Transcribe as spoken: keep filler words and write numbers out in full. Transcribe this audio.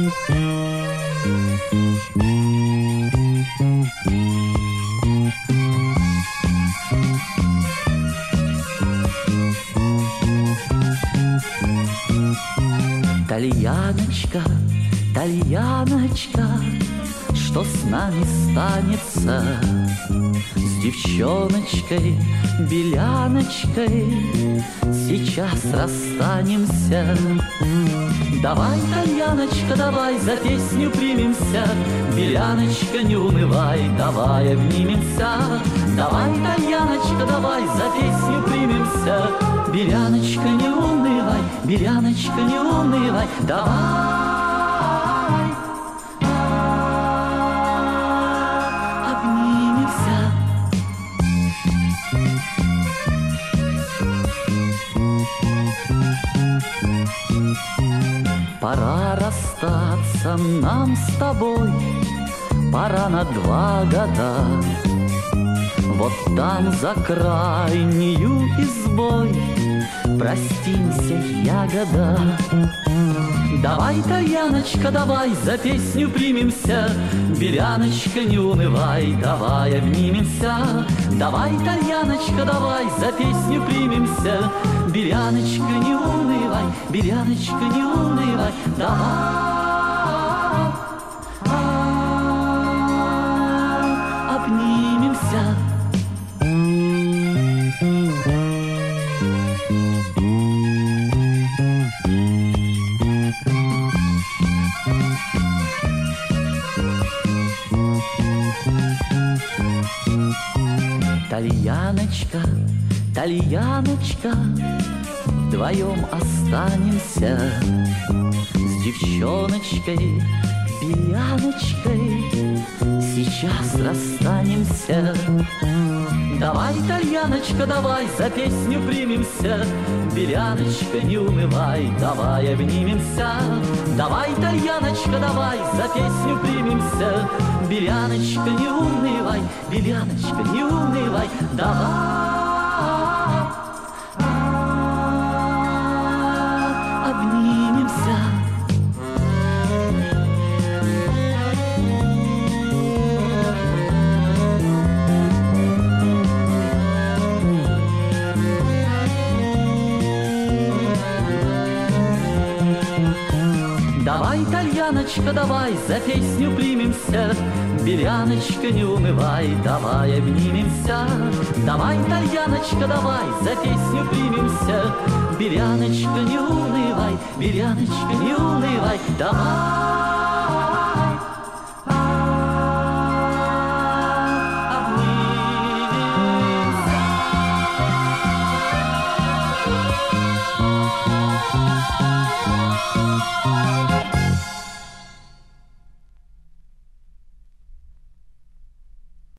Тальяночка, тальяночка, что с нами станется? С девчоночкой, беляночкой сейчас расстанемся. Давай, тальяночка, давай за песню примемся. Беляночка, не унывай, давай обнимемся. Давай, тальяночка, давай за песню примемся. Беляночка, не унывай, беляночка, не унывай, давай обнимемся. Пора расстаться нам с тобой, пора на два года. Вот там за крайнею избой простимся, ягода. Давай, тальяночка, давай за песню примемся. Беляночка, не унывай, давай обнимемся. Давай, тальяночка, давай за песню примемся. Беляночка, не унывай, беляночка, не унывай, давай обнимемся. Тальяночка, тальяночка, вдвоем останемся. С девчоночкой, беляночкой сейчас расстанемся. Давай, тальяночка, давай за песню примемся. Беляночка, не унывай, давай обнимемся. Давай, тальяночка, давай за песню примемся. Беляночка, не унывай, беляночка, не унывай, давай обнимемся. Давай, тальяночка, давай за песню примемся. Беляночка, не унывай, давай обнимемся. Давай, тальяночка, давай за песню примемся. Беляночка, не унывай, беляночка, не унывай, давай